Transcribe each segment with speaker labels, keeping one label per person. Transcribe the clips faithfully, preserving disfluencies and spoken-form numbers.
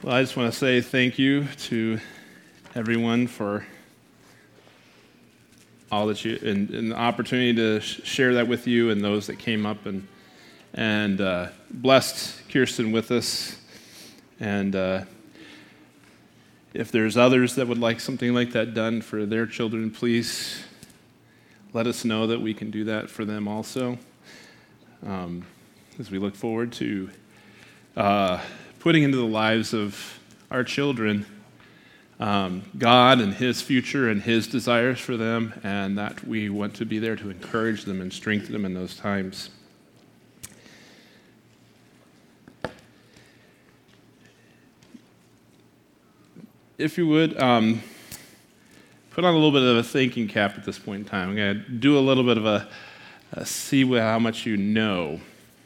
Speaker 1: Well, I just want to say thank you to everyone for all that you and, and the opportunity to sh- share that with you and those that came up and and uh, blessed Kirsten with us. And uh, if there's others that would like something like that done for their children, please let us know that we can do that for them also. Um, as we look forward to uh, putting into the lives of our children um, God and His future and His desires for them, and that we want to be there to encourage them and strengthen them in those times. If you would, um, put on a little bit of a thinking cap at this point in time. I'm going to do a little bit of a, a see how much you know.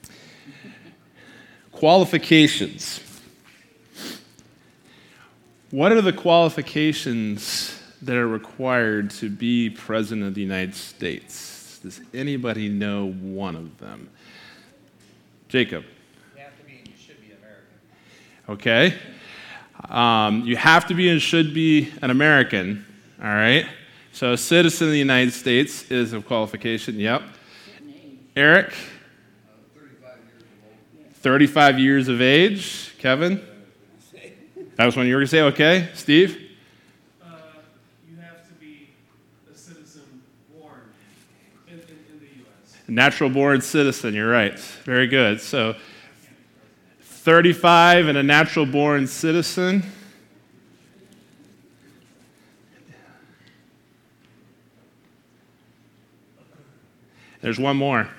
Speaker 1: Qualifications. What are the qualifications that are required to be President of the United States? Does anybody know one of them? Jacob.
Speaker 2: You have to be and you should be American.
Speaker 1: Okay. Um, you have to be and should be an American, all right? So a citizen of the United States is a qualification, yep. Eric? thirty-five years of age. Kevin? That was one you were going to say, okay. Steve?
Speaker 3: Uh, you have to be a citizen born in, in, in the U S
Speaker 1: Natural-born citizen, you're right. Very good. So thirty-five and a natural-born citizen. There's one more.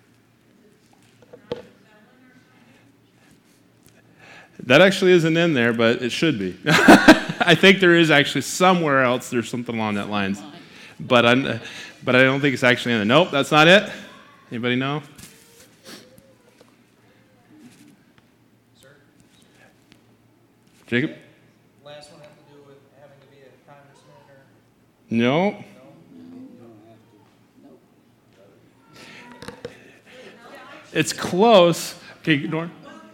Speaker 1: That actually isn't in there, but it should be. I think there is actually somewhere else. There's something along that lines, but I, but I don't think it's actually in there. Nope, that's not it. Anybody know?
Speaker 2: Sir?
Speaker 1: Jacob?
Speaker 2: Last one have to do with having to be a congressman or
Speaker 1: No.
Speaker 2: no?
Speaker 1: It's close. Okay, Norm.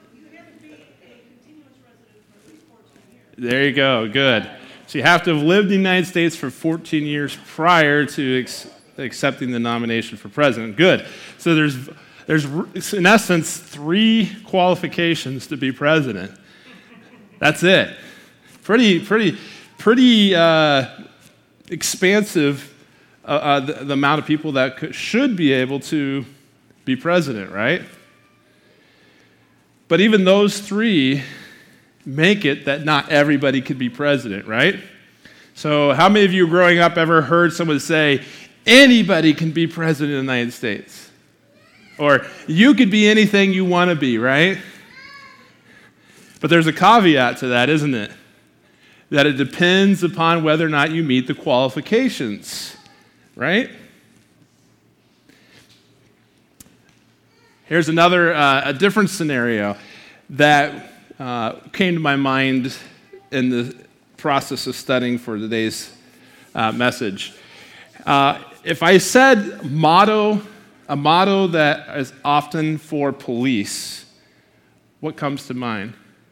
Speaker 1: There you go. Good. So you have to have lived in the United States for fourteen years prior to ex- accepting the nomination for president. Good. So there's, there's in essence, three qualifications to be president. That's it. Pretty, pretty, pretty uh, expansive uh, uh, the, the amount of people that could, should be able to be president, right? But even those three make it that not everybody could be president, right? So how many of you growing up ever heard someone say, anybody can be president of the United States? Or you could be anything you want to be, right? But there's a caveat to that, isn't it? That it depends upon whether or not you meet the qualifications, right? Here's another, uh, a different scenario that uh, came to my mind in the process of studying for today's uh, message. Uh, if I said motto, a motto that is often for police, what comes to mind?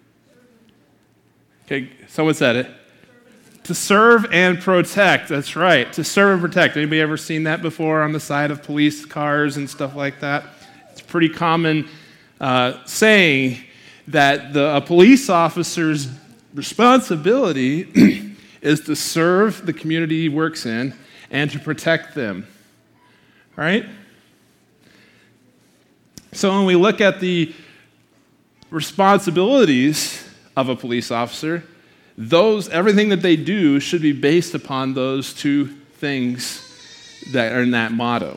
Speaker 1: Okay, someone said it. To serve and protect, that's right. To serve and protect. Anybody ever seen that before on the side of police cars and stuff like that? It's a pretty common uh, saying that the, a police officer's responsibility is to serve the community he works in and to protect them, right? So when we look at the responsibilities of a police officer, those everything that they do should be based upon those two things that are in that motto.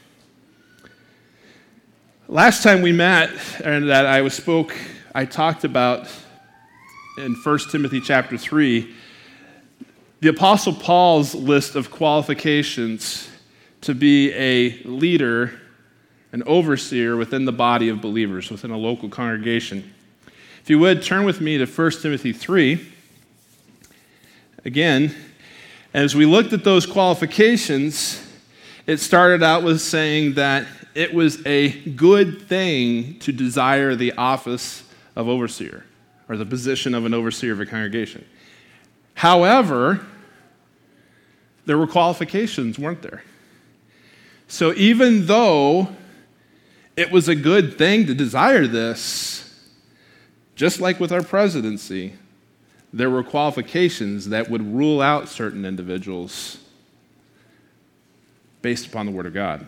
Speaker 1: Last time we met, and that I spoke, I talked about in First Timothy chapter three, the Apostle Paul's list of qualifications to be a leader, an overseer within the body of believers, within a local congregation. If you would, turn with me to First Timothy three. Again, as we looked at those qualifications, it started out with saying that it was a good thing to desire the office of overseer. or the position of an overseer of a congregation. However, there were qualifications, weren't there? So even though it was a good thing to desire this, just like with our presidency, there were qualifications that would rule out certain individuals based upon the Word of God.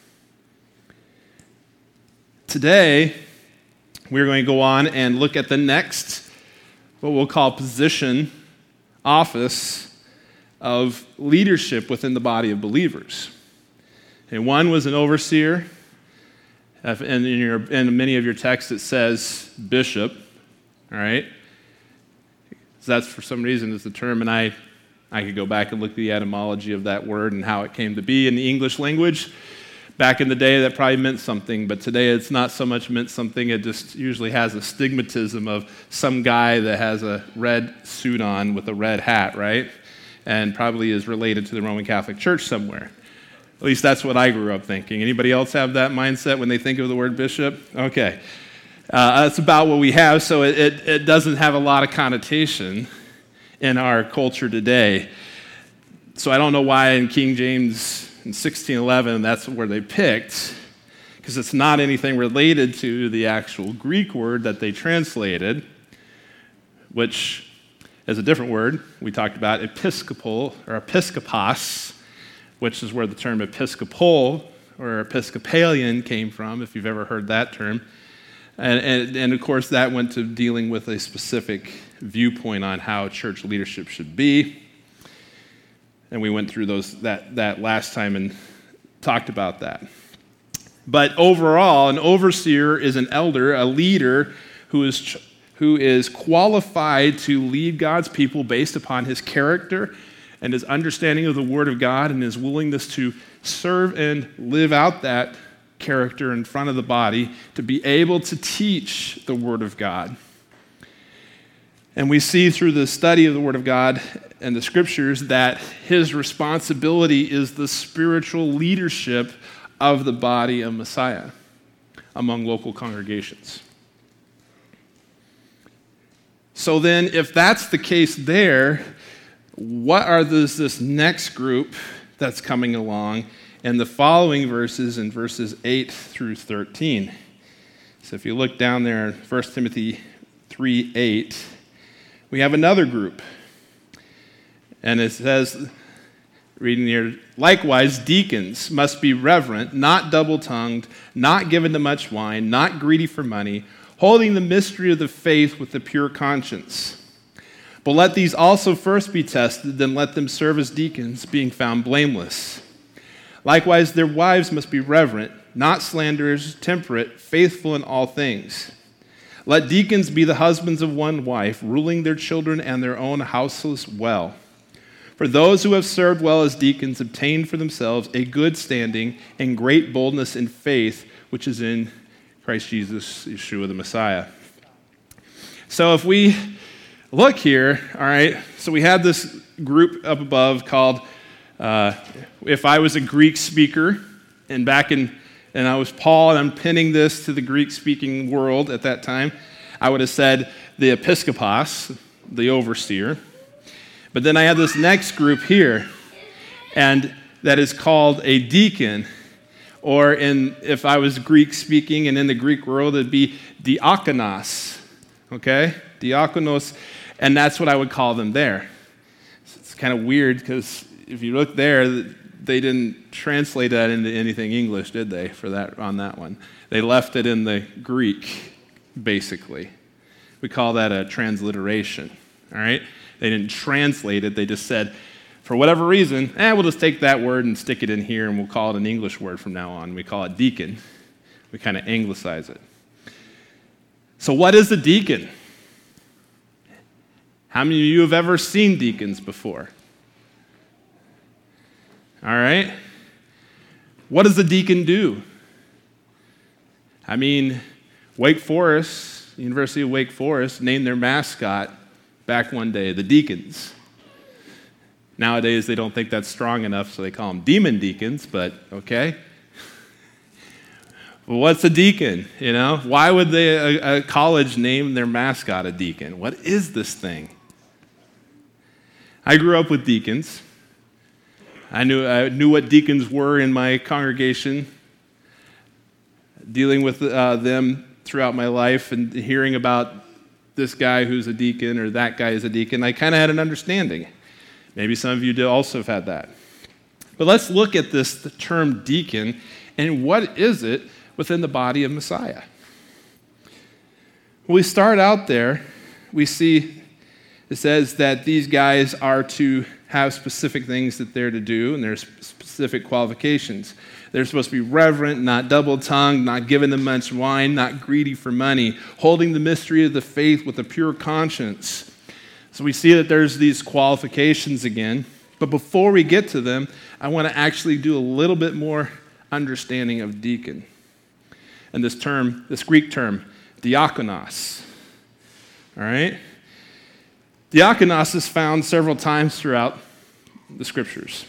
Speaker 1: Today, we're going to go on and look at the next, what we'll call position, office of leadership within the body of believers. And one was an overseer, and in, your, in many of your texts it says bishop, all right? So that's for some reason is the term, and I, I could go back and look at the etymology of that word and how it came to be in the English language. Back in the day, that probably meant something, but today it's not so much meant something. It just usually has a stigmatism of some guy that has a red suit on with a red hat, right? And probably is related to the Roman Catholic Church somewhere. At least that's what I grew up thinking. Anybody else have that mindset when they think of the word bishop? Okay. Uh, that's about what we have, so it, it, it doesn't have a lot of connotation in our culture today. So I don't know why in King James in sixteen eleven that's where they picked, because it's not anything related to the actual Greek word that they translated, which is a different word. We talked about episcopal or episkopos, which is where the term episcopal or Episcopalian came from, if you've ever heard that term. And, and, and of course, that went to dealing with a specific viewpoint on how church leadership should be. And we went through those that, that last time and talked about that. But overall, an overseer is an elder, a leader who is, who is qualified to lead God's people based upon his character and his understanding of the Word of God and his willingness to serve and live out that character in front of the body, to be able to teach the Word of God. And we see through the study of the Word of God and the Scriptures that his responsibility is the spiritual leadership of the body of Messiah among local congregations. So then, if that's the case there, what are this, this next group that's coming along in the following verses in verses eight through thirteen? So if you look down there in First Timothy three eight, we have another group. And it says, reading here, likewise, deacons must be reverent, not double-tongued, not given to much wine, not greedy for money, holding the mystery of the faith with a pure conscience. But let these also first be tested, then let them serve as deacons, being found blameless. Likewise, their wives must be reverent, not slanderers, temperate, faithful in all things. Let deacons be the husbands of one wife, ruling their children and their own houses well. For those who have served well as deacons obtain for themselves a good standing and great boldness in faith, which is in Christ Jesus, Yeshua the Messiah. So if we look here, all right, so we had this group up above called, uh, if I was a Greek speaker, and back in, and I was Paul, and I'm pinning this to the Greek-speaking world at that time, I would have said the episkopos, the overseer. But then I have this next group here, and that is called a deacon, or in if I was Greek-speaking and in the Greek world, it'd be diakonos, okay? Diakonos, and that's what I would call them there. So it's kind of weird because if you look there, they didn't translate that into anything English, did they, for that on that one? They left it in the Greek, basically. We call that a transliteration, all right? They didn't translate it. They just said, for whatever reason, eh, we'll just take that word and stick it in here, and we'll call it an English word from now on. We call it deacon. We kind of anglicize it. So what is a deacon? How many of you have ever seen deacons before? All right. What does a deacon do? I mean, Wake Forest, University of Wake Forest, named their mascot back one day the Deacons. Nowadays, they don't think that's strong enough, so they call them demon deacons, but okay. Well, what's a deacon? You know, why would they, a, a college name their mascot a deacon? What is this thing? I grew up with deacons. I knew I knew what deacons were in my congregation, dealing with uh, them throughout my life and hearing about this guy who's a deacon or that guy is a deacon. I kind of had an understanding. Maybe some of you do also have had that. But let's look at this the term deacon and what is it within the body of Messiah. When we start out there, we see it says that these guys are to have specific things that they're to do, and there's specific qualifications. They're supposed to be reverent, not double-tongued, not giving them much wine, not greedy for money, holding the mystery of the faith with a pure conscience. So we see that there's these qualifications again. But before we get to them, I want to actually do a little bit more understanding of deacon. And this term, this Greek term, diakonos. All right? Diakonos is found several times throughout the scriptures.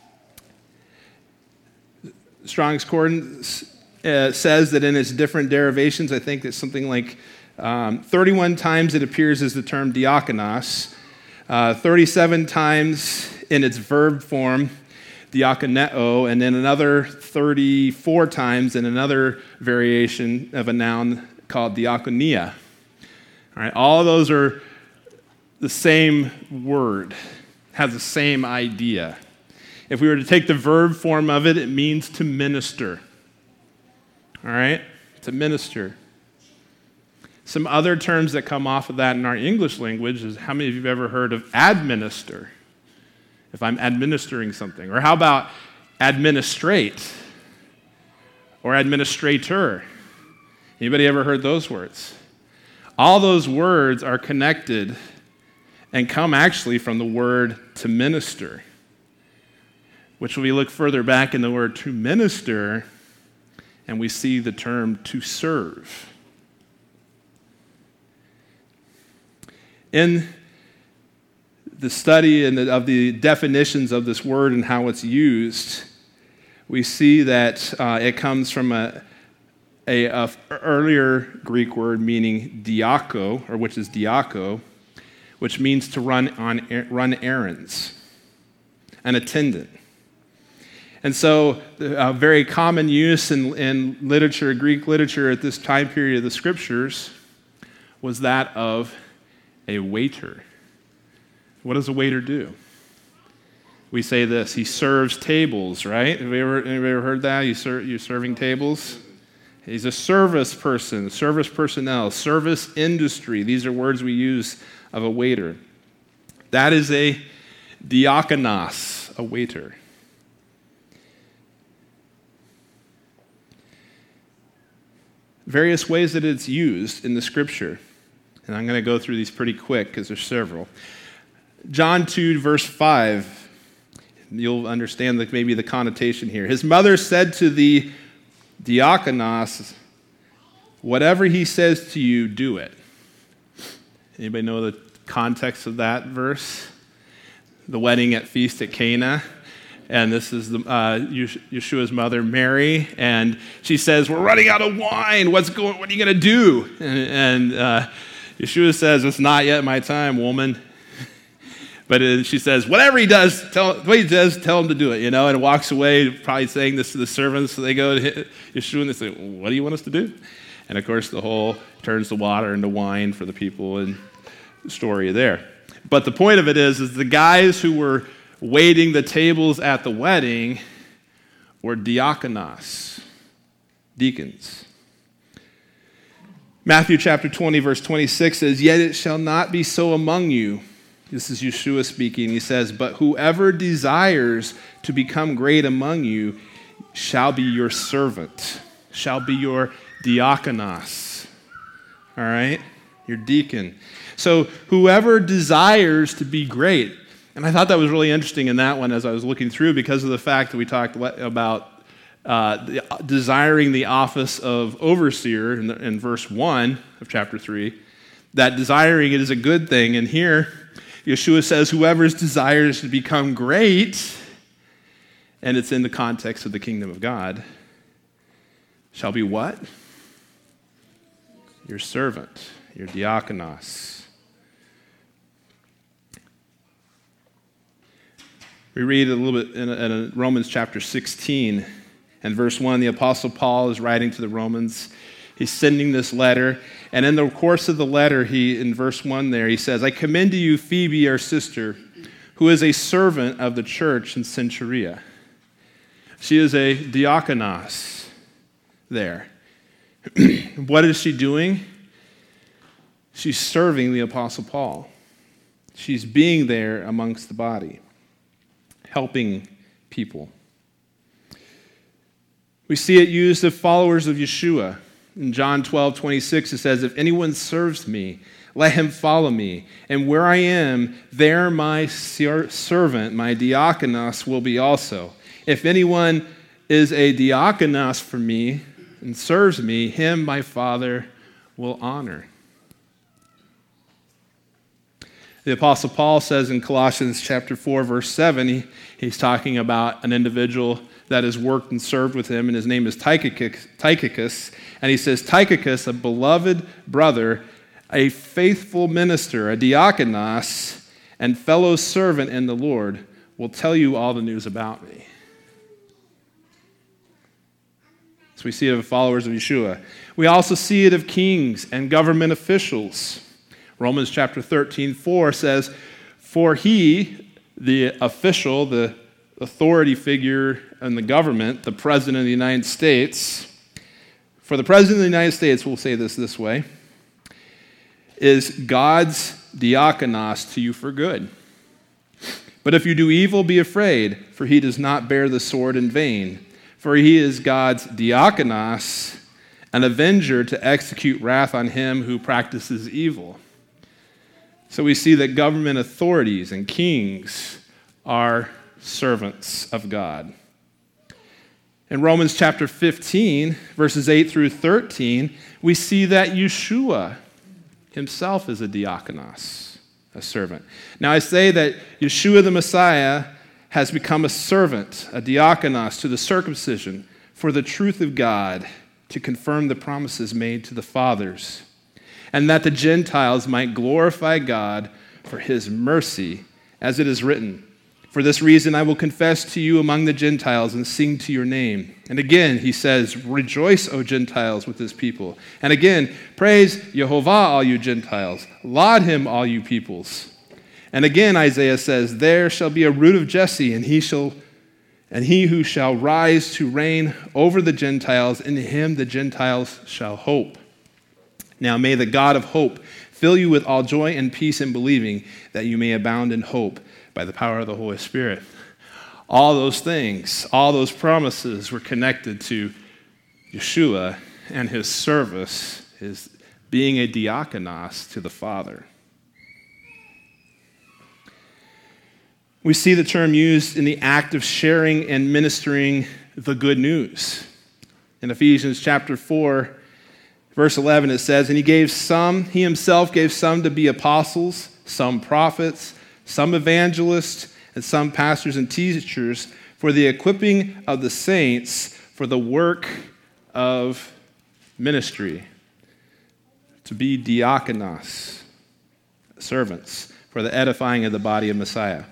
Speaker 1: Strong's Concordance uh, says that in its different derivations, I think that something like um, thirty-one times it appears as the term diakonos, uh, thirty-seven times in its verb form, diakoneo, and then another thirty-four times in another variation of a noun called diakonia. All right, all of those are the same word, has the same idea. If we were to take the verb form of it, it means to minister. All right? To minister. Some other terms that come off of that in our English language is how many of you have ever heard of administer? If I'm administering something. Or how about administrate? Or administrator? Anybody ever heard those words? All those words are connected and come actually from the word to minister, which we look further back in the word to minister, and we see the term to serve. In the study and of the definitions of this word and how it's used, we see that uh, it comes from a, a, a earlier Greek word meaning diako, or which is diako, which means to run on run errands, an attendant. And so a very common use in, in literature, Greek literature at this time period of the scriptures was that of a waiter. What does a waiter do? We say this, he serves tables, right? Have you ever, anybody ever heard that? You ser- you're serving tables? He's a service person, service personnel, service industry. These are words we use of a waiter. That is a diakonos, a waiter. Various ways that it's used in the scripture. And I'm going to go through these pretty quick because there's several. John two, verse five. You'll understand like maybe the connotation here. His mother said to the diakonos, whatever he says to you, do it. Anybody know the context of that verse? The wedding at Feast at Cana. And this is the, uh, Yeshua's mother, Mary, and she says, "We're running out of wine. What's going? What are you going to do?" And, and uh, Yeshua says, "It's not yet my time, woman." But uh, she says, "Whatever he does, tell what he does, tell him to do it." You know, and walks away, probably saying this to the servants. So they go to Yeshua and they say, "What do you want us to do?" And of course, the whole turns the water into wine for the people, and the story there. But the point of it is, is the guys who were waiting the tables at the wedding were diakonos, deacons. Matthew chapter twenty, verse twenty-six says, "Yet it shall not be so among you." This is Yeshua speaking. He says, "But whoever desires to become great among you shall be your servant, shall be your diakonos." All right? Your deacon. So whoever desires to be great. And I thought that was really interesting in that one as I was looking through because of the fact that we talked about uh, the, desiring the office of overseer in, the, in verse one of chapter three, that desiring it is a good thing. And here, Yeshua says, whoever's desires to become great, and it's in the context of the kingdom of God, shall be what? Your servant, your diakonos. We read a little bit in, in Romans chapter sixteen, and verse one, the Apostle Paul is writing to the Romans. He's sending this letter, and in the course of the letter, he in verse one there, he says, I commend to you Phoebe, our sister, who is a servant of the church in Cenchrea. She is a diakonos there. What is she doing? She's serving the Apostle Paul. She's being there amongst the body, helping people. We see it used of followers of Yeshua. In John twelve twenty-six, it says, if anyone serves me, let him follow me. And where I am, there my servant, my diakonos, will be also. If anyone is a diakonos for me and serves me, him my Father will honor. The Apostle Paul says in Colossians chapter four, verse seven, he, he's talking about an individual that has worked and served with him, and his name is Tychicus, Tychicus. And he says, Tychicus, a beloved brother, a faithful minister, a diakonos, and fellow servant in the Lord, will tell you all the news about me. So we see it of followers of Yeshua. We also see it of kings and government officials. Romans chapter thirteen, four says, for he, the official, the authority figure in the government, the president of the United States, for the president of the United States, we'll say this this way, is God's diakonos to you for good. But if you do evil, be afraid, for he does not bear the sword in vain. For he is God's diakonos, an avenger to execute wrath on him who practices evil. So we see that government authorities and kings are servants of God. In Romans chapter fifteen, verses eight through thirteen, we see that Yeshua himself is a diakonos, a servant. Now I say that Yeshua the Messiah has become a servant, a diakonos to the circumcision for the truth of God, to confirm the promises made to the fathers, and that the Gentiles might glorify God for his mercy, as it is written, for this reason I will confess to you among the Gentiles and sing to your name. And again, he says, rejoice, O Gentiles, with his people. And again, praise Yehovah, all you Gentiles. Laud him, all you peoples. And again, Isaiah says, there shall be a root of Jesse, and he shall, and he who shall rise to reign over the Gentiles, in him the Gentiles shall hope. Now may the God of hope fill you with all joy and peace in believing, that you may abound in hope by the power of the Holy Spirit. All those things, all those promises were connected to Yeshua and his service, his being a diakonos to the Father. We see the term used in the act of sharing and ministering the good news. In Ephesians chapter four, verse eleven, it says, and he gave some, he himself gave some to be apostles, some prophets, some evangelists, and some pastors and teachers for the equipping of the saints for the work of ministry, to be diakonos, servants, for the edifying of the body of Messiah.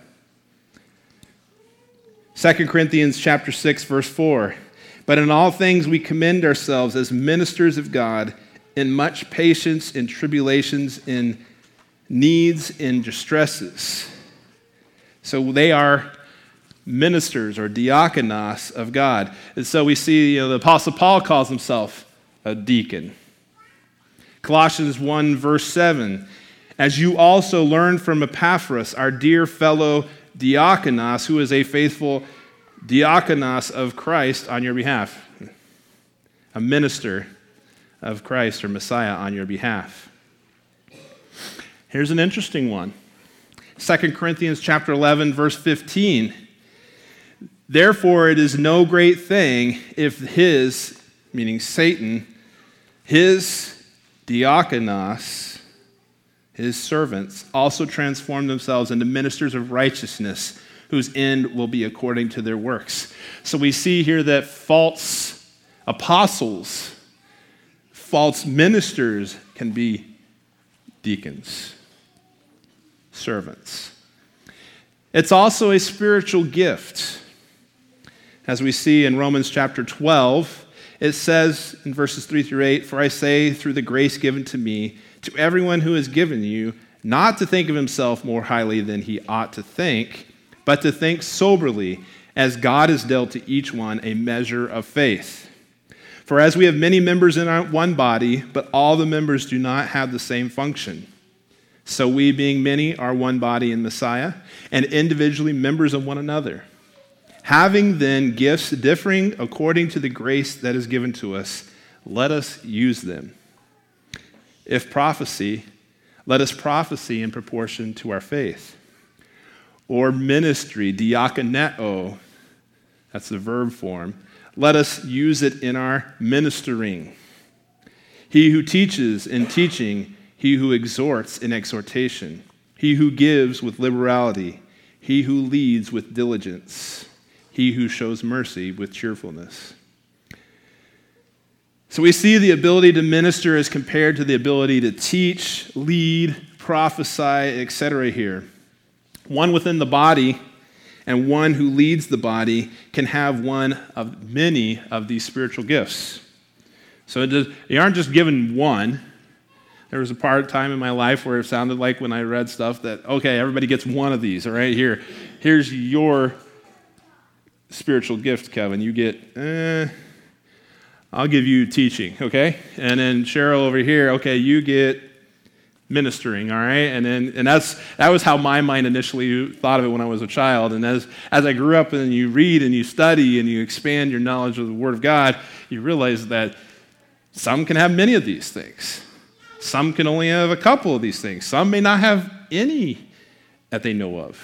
Speaker 1: Second Corinthians chapter six, verse four, but in all things we commend ourselves as ministers of God in much patience, in tribulations, in needs, in distresses. So they are ministers or diakonos of God. And so we see, you know, the Apostle Paul calls himself a deacon. Colossians one, verse seven, as you also learned from Epaphras, our dear fellow diakonos, who is a faithful diakonos of Christ on your behalf, a minister of Christ or Messiah on your behalf. Here's an interesting one. Second Corinthians chapter eleven, verse fifteen. Therefore it is no great thing if his, meaning Satan, his diakonos, his servants, also transform themselves into ministers of righteousness, whose end will be according to their works. So we see here that false Apostles, false ministers can be deacons, servants. It's also a spiritual gift. As we see in Romans chapter twelve, it says in verses three through eight, "For I say, through the grace given to me, to everyone who is given you, not to think of himself more highly than he ought to think, but to think soberly, as God has dealt to each one a measure of faith. For as we have many members in our one body, but all the members do not have the same function, so we, being many, are one body in Messiah, and individually members of one another. Having then gifts differing according to the grace that is given to us, let us use them. If prophecy, let us prophesy in proportion to our faith. Or ministry, diakoneo, that's the verb form, let us use it in our ministering. He who teaches in teaching, he who exhorts in exhortation, he who gives with liberality, he who leads with diligence, he who shows mercy with cheerfulness." So we see the ability to minister as compared to the ability to teach, lead, prophesy, et cetera here. One within the body and one who leads the body can have one of many of these spiritual gifts. So it does, you aren't just given one. There was a part of time in my life where it sounded like when I read stuff that, okay, everybody gets one of these, all right, here. Here's your spiritual gift, Kevin. You get, eh, I'll give you teaching, okay? And then Cheryl over here, okay, you get ministering, all right? And then and that's that was how my mind initially thought of it when I was a child. And as as I grew up and you read and you study and you expand your knowledge of the Word of God, you realize that some can have many of these things. Some can only have a couple of these things. Some may not have any that they know of.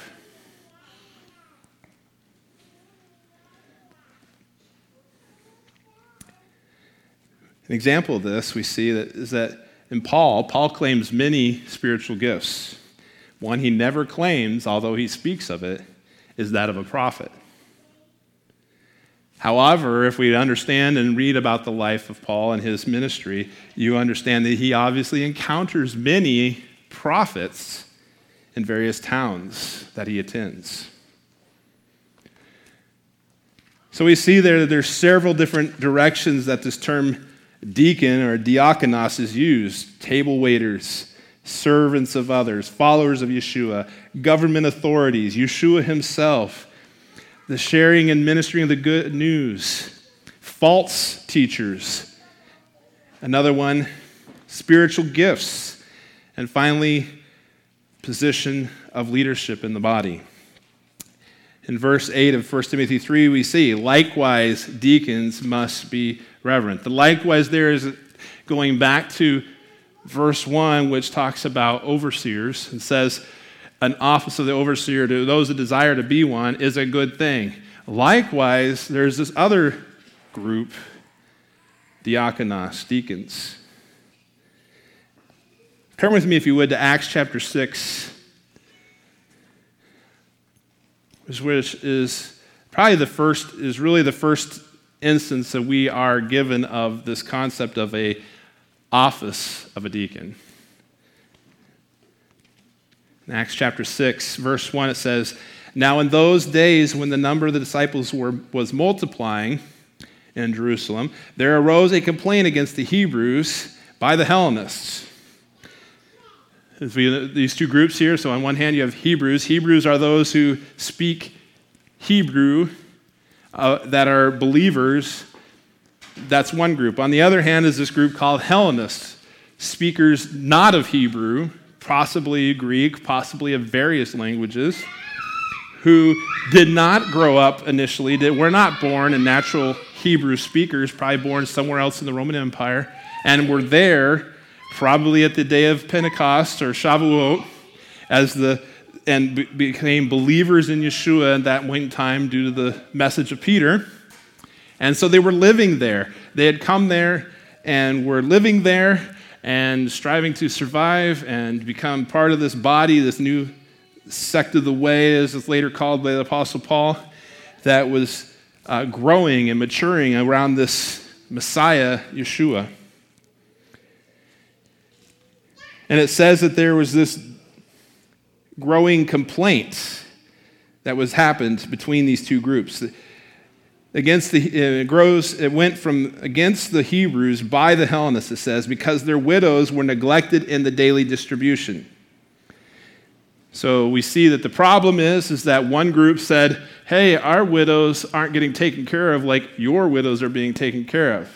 Speaker 1: An example of this we see that is that in Paul, Paul claims many spiritual gifts. One he never claims, although he speaks of it, is that of a prophet. However, if we understand and read about the life of Paul and his ministry, you understand that he obviously encounters many prophets in various towns that he attends. So we see there that there's several different directions that this term deacon or diakonos is used. Table waiters, servants of others, followers of Yeshua, government authorities, Yeshua himself, the sharing and ministering of the good news, false teachers, another one, spiritual gifts, and finally, position of leadership in the body. In verse eight of First Timothy three, we see, likewise, deacons must be reverent. The likewise there is going back to verse one, which talks about overseers and says, an office of the overseer to those that desire to be one is a good thing. Likewise, there's this other group, diakonos, deacons. Turn with me, if you would, to Acts chapter six, which is probably the first, is really the first instance that we are given of this concept of a office of a deacon. In Acts chapter six, verse one, it says, "Now in those days when the number of the disciples were, was multiplying in Jerusalem, there arose a complaint against the Hebrews by the Hellenists." These two groups here, so on one hand you have Hebrews. Hebrews are those who speak Hebrew, uh, that are believers. That's one group. On the other hand is this group called Hellenists, speakers not of Hebrew, possibly Greek, possibly of various languages, who did not grow up initially, did, were not born in natural Hebrew speakers, probably born somewhere else in the Roman Empire, and were there probably at the day of Pentecost or Shavuot, as the and be, became believers in Yeshua at that point in time due to the message of Peter. And so they were living there. They had come there and were living there and striving to survive and become part of this body, this new sect of the way, as it's later called by the Apostle Paul, that was uh, growing and maturing around this Messiah, Yeshua. And it says that there was this growing complaint that was happened between these two groups. Against the it grows it went from against the Hebrews by the Hellenists, it says, because their widows were neglected in the daily distribution. So we see that the problem is, is that one group said, hey, our widows aren't getting taken care of like your widows are being taken care of.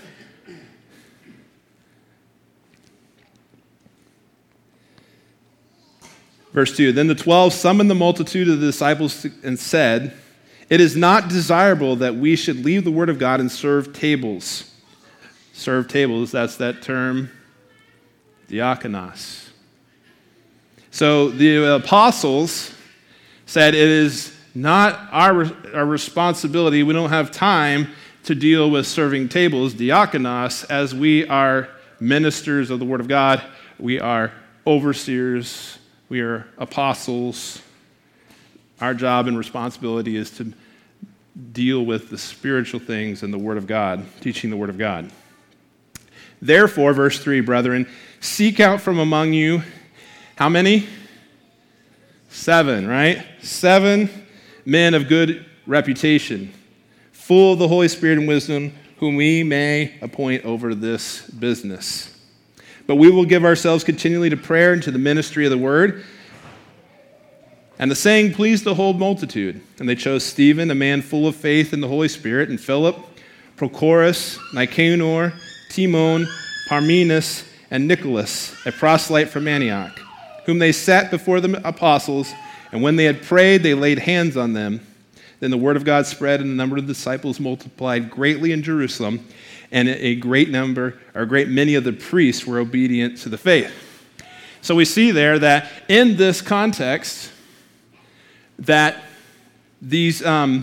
Speaker 1: Verse two, then the twelve summoned the multitude of the disciples and said, it is not desirable that we should leave the word of God and serve tables. Serve tables, that's that term, diakonos. So the apostles said it is not our, our responsibility, we don't have time to deal with serving tables, diakonos, as we are ministers of the word of God, we are overseers, we are apostles. Our job and responsibility is to deal with the spiritual things and the Word of God, teaching the Word of God. Therefore, verse three, brethren, seek out from among you, how many? Seven, right? Seven men of good reputation, full of the Holy Spirit and wisdom, whom we may appoint over this business. But we will give ourselves continually to prayer and to the ministry of the Word. And the saying pleased the whole multitude. And they chose Stephen, a man full of faith in the Holy Spirit, and Philip, Prochorus, Nicanor, Timon, Parmenas, and Nicholas, a proselyte from Antioch, whom they set before the apostles. And when they had prayed, they laid hands on them. Then the word of God spread, and the number of disciples multiplied greatly in Jerusalem, and a great number, or a great many of the priests were obedient to the faith. So we see there that in this context, that these, um,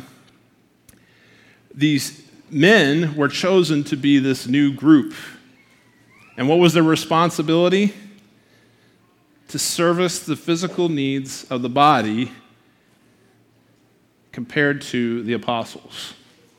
Speaker 1: these men were chosen to be this new group. And what was their responsibility? To service the physical needs of the body compared to the apostles.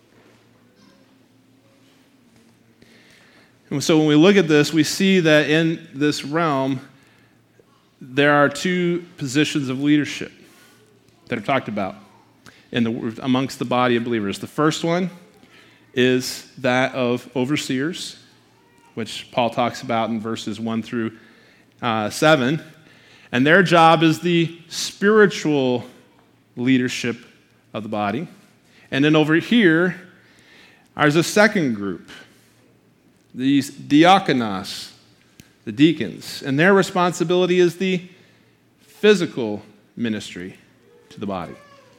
Speaker 1: And so when we look at this, we see that in this realm, there are two positions of leadership that are talked about in the, amongst the body of believers. The first one is that of overseers, which Paul talks about in verses one through uh, seven. And their job is the spiritual leadership of the body. And then over here, there's a second group, these diakonos, the deacons. And their responsibility is the physical ministry to the body.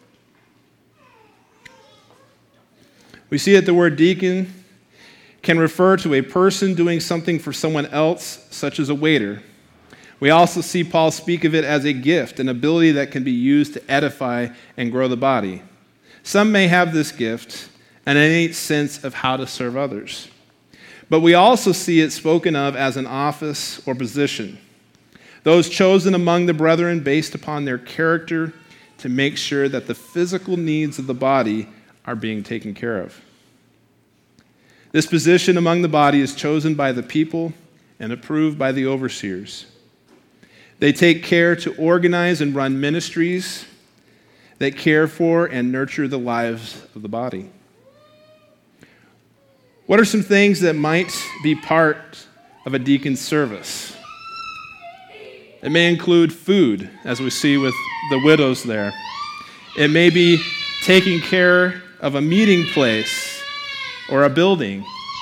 Speaker 1: We see that the word deacon can refer to a person doing something for someone else, such as a waiter. We also see Paul speak of it as a gift, an ability that can be used to edify and grow the body. Some may have this gift, an innate sense of how to serve others. But we also see it spoken of as an office or position. Those chosen among the brethren based upon their character to make sure that the physical needs of the body are being taken care of. This position among the body is chosen by the people and approved by the overseers. They take care to organize and run ministries that care for and nurture the lives of the body. What are some things that might be part of a deacon's service? It may include food, as we see with the widows there. It may be taking care of a meeting place or a building.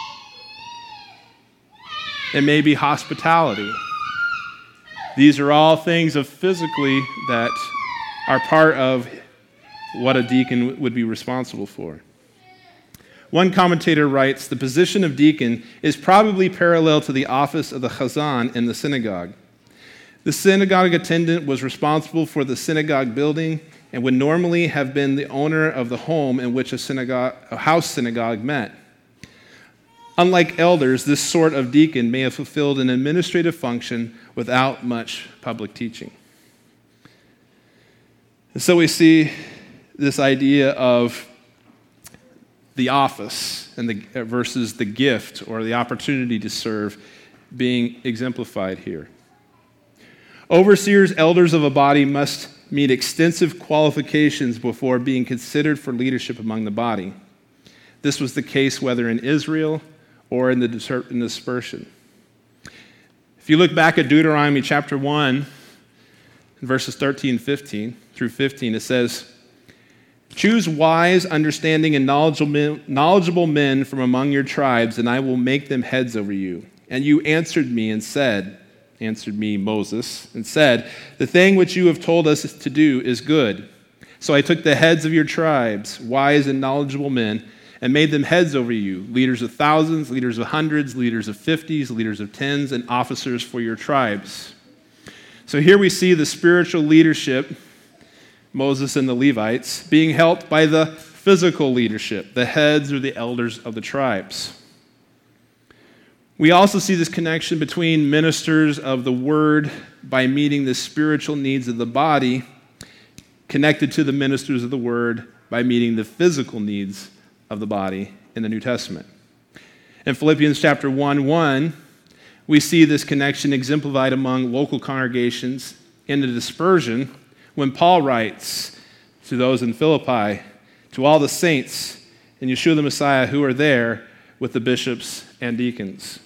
Speaker 1: It may be hospitality. These are all things of physically that are part of what a deacon would be responsible for. One commentator writes, the position of deacon is probably parallel to the office of the chazan in the synagogue. The synagogue attendant was responsible for the synagogue building and would normally have been the owner of the home in which a synagogue, a house synagogue met. Unlike elders, this sort of deacon may have fulfilled an administrative function without much public teaching. And so we see this idea of the office and the versus the gift or the opportunity to serve being exemplified here. Overseers, elders of a body must meet extensive qualifications before being considered for leadership among the body. This was the case whether in Israel or in the dispersion. If you look back at Deuteronomy chapter one, verses thirteen and fifteen through fifteen, it says, "Choose wise, understanding, and knowledgeable men, knowledgeable men from among your tribes, and I will make them heads over you. And you answered me and said," answered me, Moses, and said, "The thing which you have told us to do is good. So I took the heads of your tribes, wise and knowledgeable men, and made them heads over you, leaders of thousands, leaders of hundreds, leaders of fifties, leaders of tens, and officers for your tribes." So here we see the spiritual leadership, Moses and the Levites, being helped by the physical leadership, the heads or the elders of the tribes. We also see this connection between ministers of the word by meeting the spiritual needs of the body, connected to the ministers of the word by meeting the physical needs of the body in the New Testament. In Philippians chapter one, one, we see this connection exemplified among local congregations in the dispersion when Paul writes to those in Philippi, "To all the saints in Yeshua the Messiah who are there with the bishops and deacons."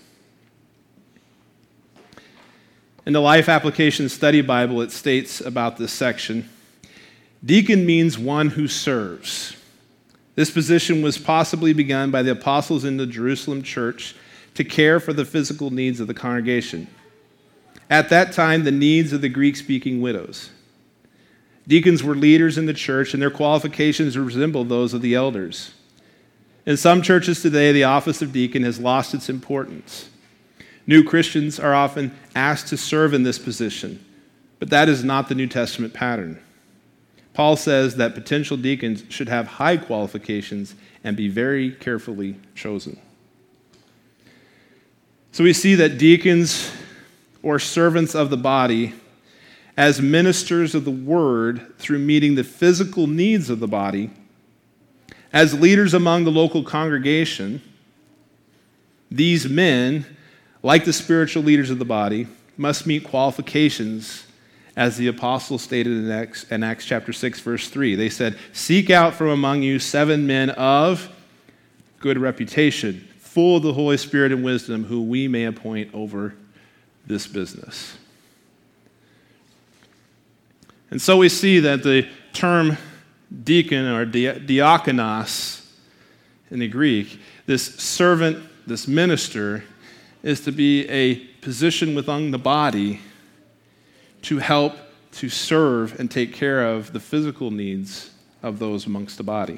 Speaker 1: In the Life Application Study Bible, it states about this section, "Deacon means one who serves. This position was possibly begun by the apostles in the Jerusalem church to care for the physical needs of the congregation. At that time, the needs of the Greek-speaking widows. Deacons were leaders in the church, and their qualifications resembled those of the elders. In some churches today, the office of deacon has lost its importance. New Christians are often asked to serve in this position, but that is not the New Testament pattern. Paul says that potential deacons should have high qualifications and be very carefully chosen." So we see that deacons or servants of the body, as ministers of the word through meeting the physical needs of the body, as leaders among the local congregation, these men, like the spiritual leaders of the body, must meet qualifications as the apostles stated in Acts, in Acts chapter six, verse three. They said, "Seek out from among you seven men of good reputation, full of the Holy Spirit and wisdom, who we may appoint over this business." And so we see that the term deacon or diakonos in the Greek, this servant, this minister, is to be a position within the body to help to serve and take care of the physical needs of those amongst the body.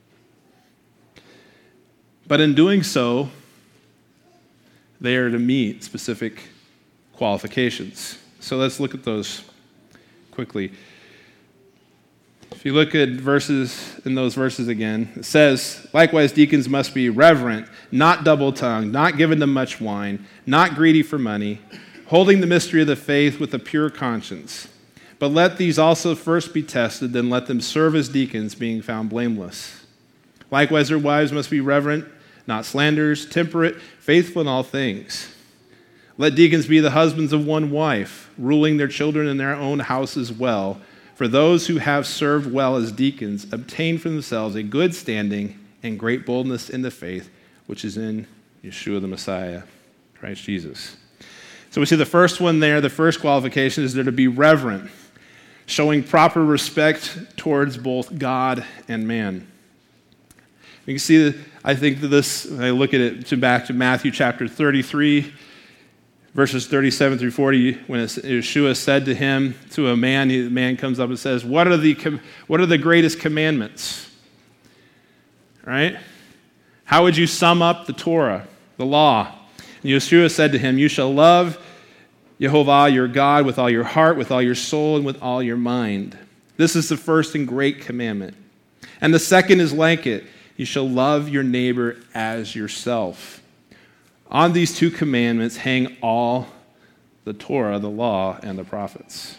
Speaker 1: But in doing so, they are to meet specific qualifications. So let's look at those quickly. If you look at verses, in those verses again, it says, "Likewise, deacons must be reverent, not double-tongued, not given to much wine, not greedy for money, holding the mystery of the faith with a pure conscience. But let these also first be tested, then let them serve as deacons, being found blameless. Likewise, their wives must be reverent, not slanderers, temperate, faithful in all things. Let deacons be the husbands of one wife, ruling their children in their own houses well. For those who have served well as deacons obtain for themselves a good standing and great boldness in the faith, which is in Yeshua the Messiah, Christ Jesus." So we see the first one there, the first qualification is they're to be reverent, showing proper respect towards both God and man. You can see, that I think that this, when I look at it to back to Matthew chapter thirty-three, verses thirty-seven through forty, when Yeshua said to him, to a man, the man comes up and says, what are the, what are the greatest commandments? Right? How would you sum up the Torah, the law? And Yeshua said to him, "You shall love Yehovah your God with all your heart, with all your soul, and with all your mind. This is the first and great commandment. And the second is like it. You shall love your neighbor as yourself. On these two commandments hang all the Torah, the law, and the prophets."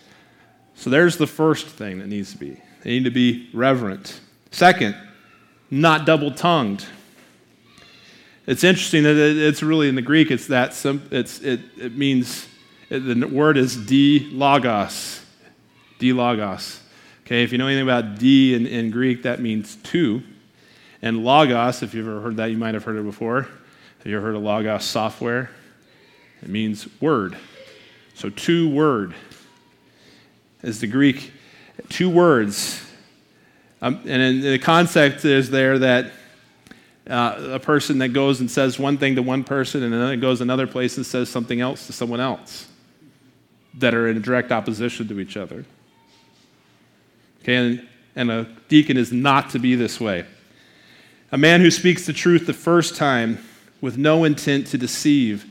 Speaker 1: So there's the first thing that needs to be. They need to be reverent. Second, not double-tongued. It's interesting that it's really in the Greek, it's that sim- it's it it means it, the word is di-logos. Di-logos. Okay, if you know anything about di in, in Greek, that means two. And logos, if you've ever heard that, you might have heard it before. Have you ever heard of logos software? It means word. So two word is the Greek, two words. Um, and in the concept is there that uh, a person that goes and says one thing to one person and then goes another place and says something else to someone else that are in direct opposition to each other. Okay, and, and a deacon is not to be this way. A man who speaks the truth the first time with no intent to deceive.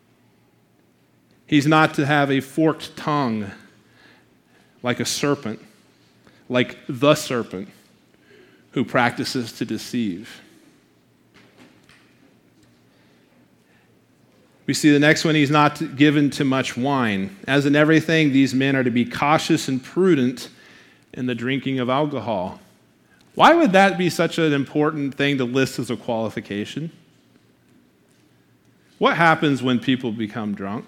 Speaker 1: He's not to have a forked tongue like a serpent, like the serpent who practices to deceive. We see the next one, he's not given to much wine. As in everything, these men are to be cautious and prudent in the drinking of alcohol. Why would that be such an important thing to list as a qualification? What happens when people become drunk?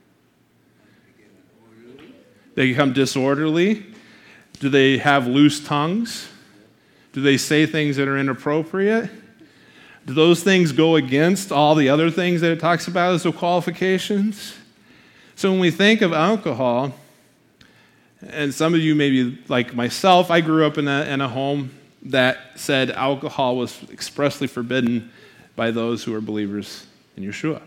Speaker 1: They become disorderly. Do they have loose tongues? Do they say things that are inappropriate? Do those things go against all the other things that it talks about as the qualifications? So when we think of alcohol, and some of you maybe like myself, I grew up in a, in a home that said alcohol was expressly forbidden by those who are believers in Yeshua.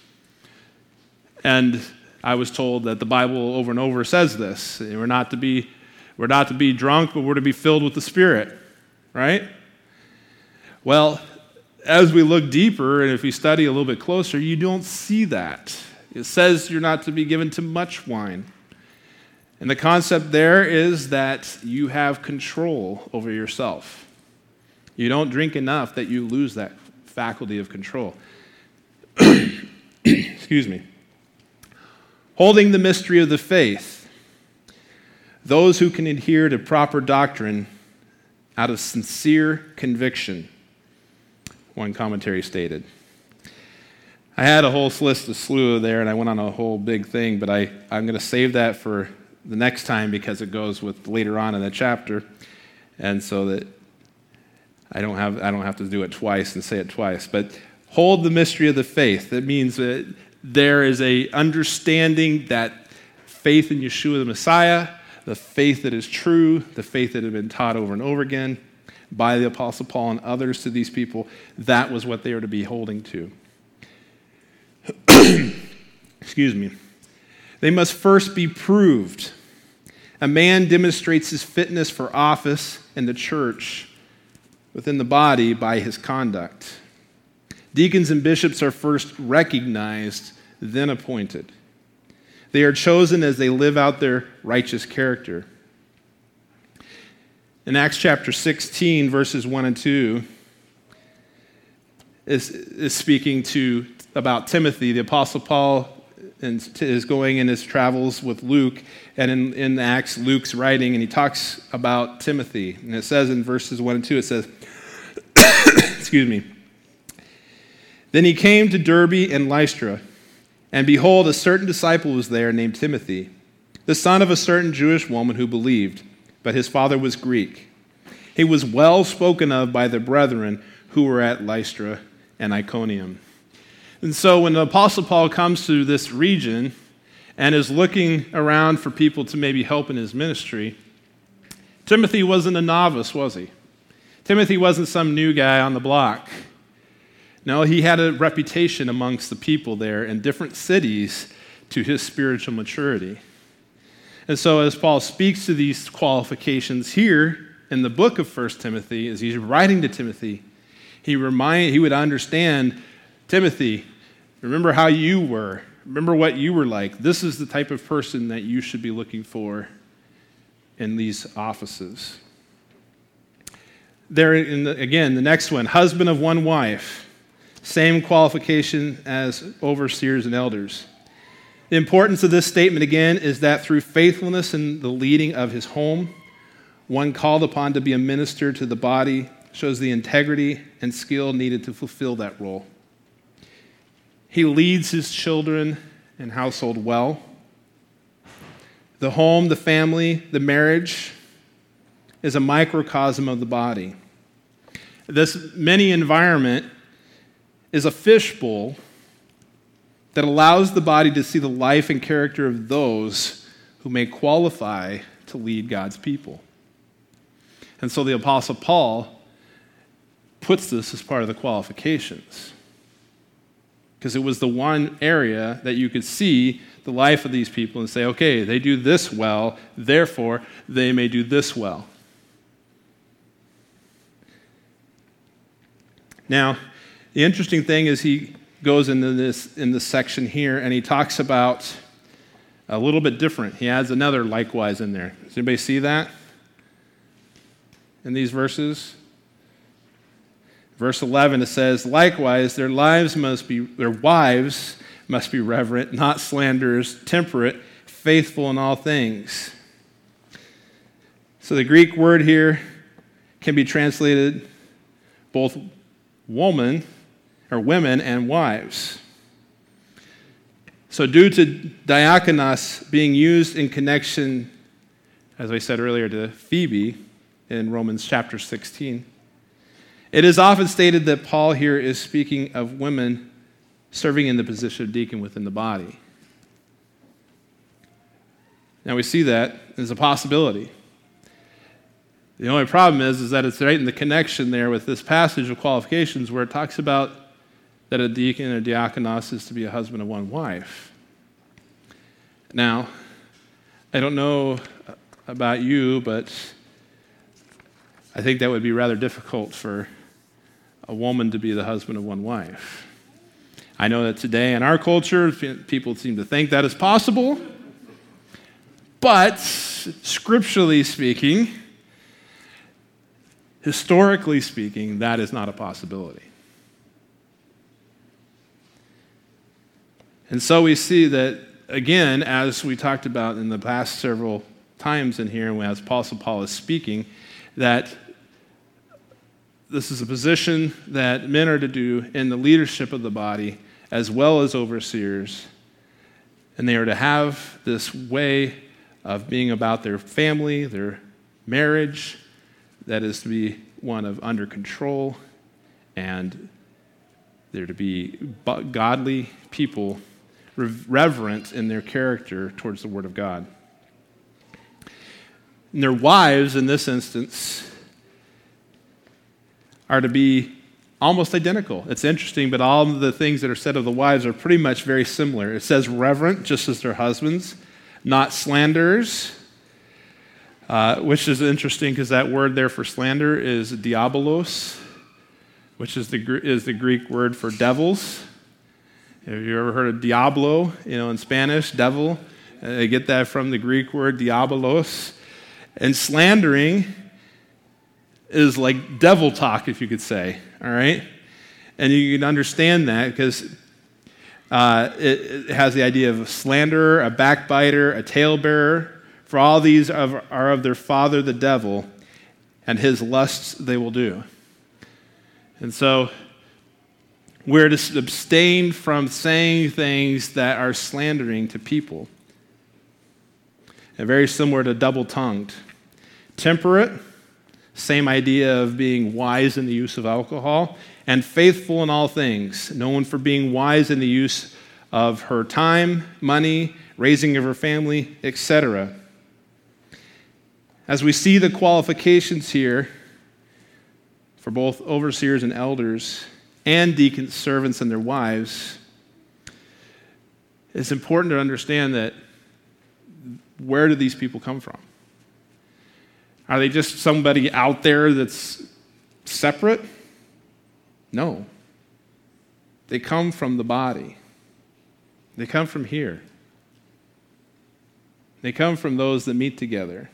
Speaker 1: And I was told that the Bible over and over says this. We're not to be, we're not to be drunk, but we're to be filled with the Spirit, right? Well, as we look deeper and if we study a little bit closer, you don't see that. It says you're not to be given to much wine. And the concept there is that you have control over yourself. You don't drink enough that you lose that faculty of control. Excuse me. Holding the mystery of the faith. Those who can adhere to proper doctrine out of sincere conviction. One commentary stated. I had a whole list of slew there, and I went on a whole big thing, but I, I'm going to save that for the next time because it goes with later on in the chapter, and so that I don't have I don't have to do it twice and say it twice. But hold the mystery of the faith. That means that there is a understanding that faith in Yeshua the Messiah, the faith that is true, the faith that had been taught over and over again by the Apostle Paul and others to these people, that was what they were to be holding to. Excuse me. They must first be proved. A man demonstrates his fitness for office in the church within the body by his conduct. Deacons and bishops are first recognized, then appointed. They are chosen as they live out their righteous character. In Acts chapter sixteen, verses one and two, is, is speaking to about Timothy. The Apostle Paul is going in his travels with Luke, and in, in Acts, Luke's writing, and he talks about Timothy. And it says in verses one and two, it says, excuse me, then he came to Derbe and Lystra, and behold, a certain disciple was there named Timothy, the son of a certain Jewish woman who believed, but his father was Greek. He was well spoken of by the brethren who were at Lystra and Iconium. And so when the Apostle Paul comes to this region and is looking around for people to maybe help in his ministry, Timothy wasn't a novice, was he? Timothy wasn't some new guy on the block. No, he had a reputation amongst the people there in different cities to his spiritual maturity. And so as Paul speaks to these qualifications here in the book of First Timothy, as he's writing to Timothy, he remind he would understand, Timothy, remember how you were. Remember what you were like. This is the type of person that you should be looking for in these offices. There, in the, again, the next one, husband of one wife. Same qualification as overseers and elders. The importance of this statement, again, is that through faithfulness in the leading of his home, one called upon to be a minister to the body shows the integrity and skill needed to fulfill that role. He leads his children and household well. The home, the family, the marriage is a microcosm of the body. This many environment is a fishbowl that allows the body to see the life and character of those who may qualify to lead God's people. And so the Apostle Paul puts this as part of the qualifications, because it was the one area that you could see the life of these people and say, okay, they do this well, therefore they may do this well. Now, the interesting thing is he goes into this in this section here and he talks about a little bit different. He adds another likewise in there. Does anybody see that in these verses? Verse eleven, it says, likewise, their lives must be, their wives must be reverent, not slanderers, temperate, faithful in all things. So the Greek word here can be translated both woman or women and wives. So due to diakonos being used in connection, as I said earlier, to Phoebe in Romans chapter sixteen, it is often stated that Paul here is speaking of women serving in the position of deacon within the body. Now we see that as a possibility. The only problem is, is that it's right in the connection there with this passage of qualifications where it talks about that a deacon or diakonos is to be a husband of one wife. Now, I don't know about you, but I think that would be rather difficult for a woman to be the husband of one wife. I know that today in our culture, people seem to think that is possible, but scripturally speaking, historically speaking, that is not a possibility. And so we see that, again, as we talked about in the past several times in here, and as Apostle Paul is speaking, that this is a position that men are to do in the leadership of the body as well as overseers, and they are to have this way of being about their family, their marriage, that is to be one of under control, and they're to be godly people, reverent in their character towards the Word of God. And their wives, in this instance, are to be almost identical. It's interesting, but all of the things that are said of the wives are pretty much very similar. It says reverent, just as their husbands, not slanderers, uh, which is interesting because that word there for slander is diabolos, which is the is the Greek word for devils. Have you ever heard of diablo, you know, in Spanish, devil? Uh, they get that from the Greek word diabolos. And slandering is like devil talk, if you could say, all right? And you can understand that because uh, it, it has the idea of a slanderer, a backbiter, a talebearer. For all these are of their father, the devil, and his lusts they will do. And so we're to abstain from saying things that are slandering to people. And very similar to double-tongued. Temperate, same idea of being wise in the use of alcohol, and faithful in all things, known for being wise in the use of her time, money, raising of her family, et cetera. As we see the qualifications here for both overseers and elders and deacon servants and their wives, it's important to understand that where do these people come from? Are they just somebody out there that's separate? No. They come from the body. They come from here. They come from those that meet together.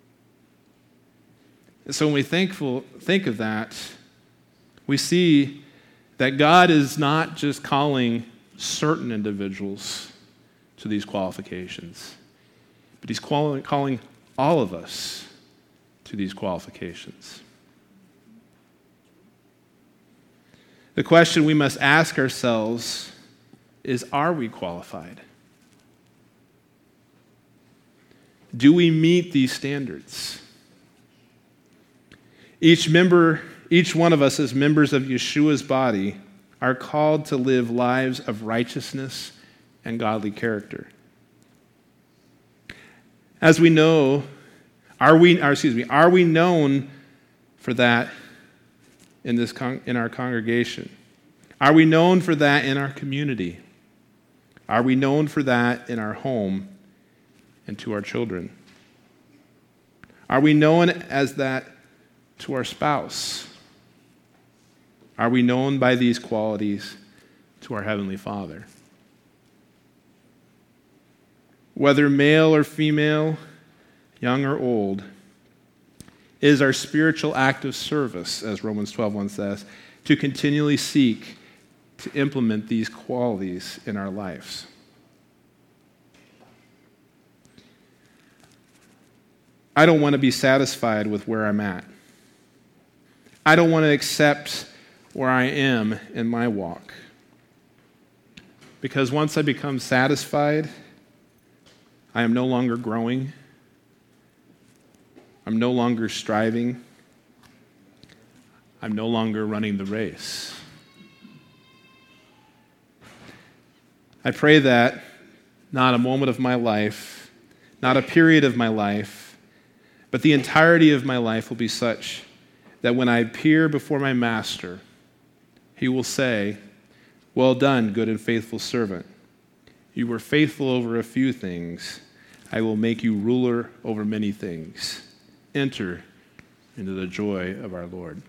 Speaker 1: And so when we thankful, think of that, we see that God is not just calling certain individuals to these qualifications, but he's calling all of us to these qualifications. The question we must ask ourselves is, are we qualified? Do we meet these standards? Each member, each one of us as members of Yeshua's body are called to live lives of righteousness and godly character. As we know, are we, or excuse me, are we known for that in this con- in our congregation? Are we known for that in our community? Are we known for that in our home and to our children? Are we known as that to our spouse? Are we known by these qualities to our Heavenly Father? Whether male or female, young or old, it is our spiritual act of service, as Romans twelve one says, to continually seek to implement these qualities in our lives. I don't want to be satisfied with where I'm at. I don't want to accept where I am in my walk. Because once I become satisfied, I am no longer growing. I'm no longer striving. I'm no longer running the race. I pray that not a moment of my life, not a period of my life, but the entirety of my life will be such that when I appear before my master, he will say, "Well done, good and faithful servant. You were faithful over a few things. I will make you ruler over many things. Enter into the joy of our Lord."